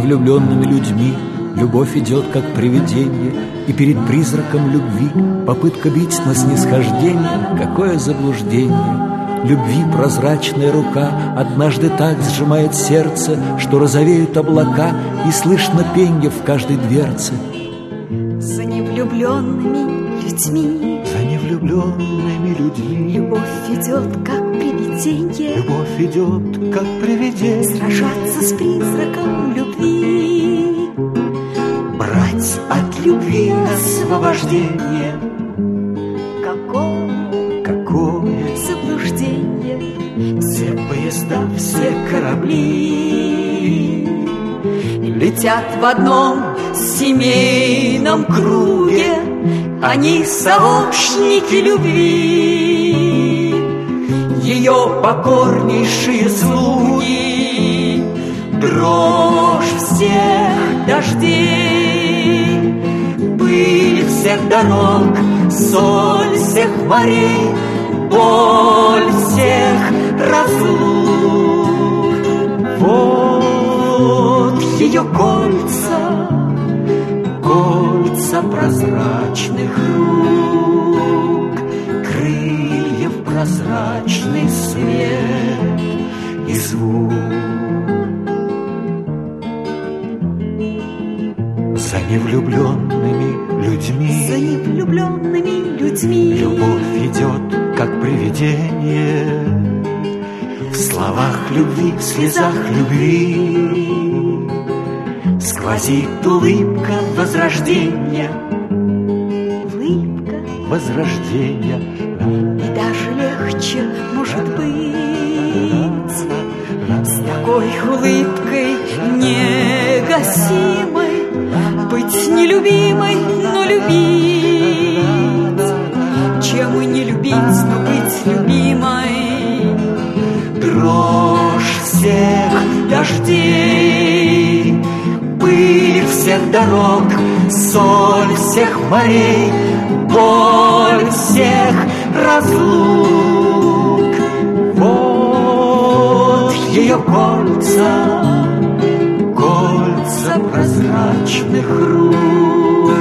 влюбленными людьми любовь идет, как привидение, и перед призраком любви попытка бить на снисхождение. Какое заблуждение! Любви прозрачная рука однажды так сжимает сердце, что розовеют облака, и слышно пенье в каждой дверце. За невлюбленными людьми, за невлюбленными людьми любовь идет, как привидение, любовь идет, как привидение, сражаться с призраком любви, брать от любви освобождение. Какое заблуждение! Все поезда, все корабли летят в одном семейном круге, они сообщники любви, ее покорнейшие слуги, дрожь всех дождей, пыль всех дорог, соль всех морей, боль всех разлук. Вот ее кольца, кольца прозрачных рук, крыльев прозрачный свет и звук. За невлюбленными людьми, за невлюбленными людьми любовь идет, как привидение, в словах любви, в слезах любви сквозит улыбка возрождения, улыбка возрождения. И даже легче, может быть, с такой улыбкой негасимой быть нелюбимой, но любить, чем и не любить, но быть любимой. Дрожь всех дождей, пыль всех дорог, соль всех морей, боль всех разлук. Вот ее кольца, кольца прозрачных рук,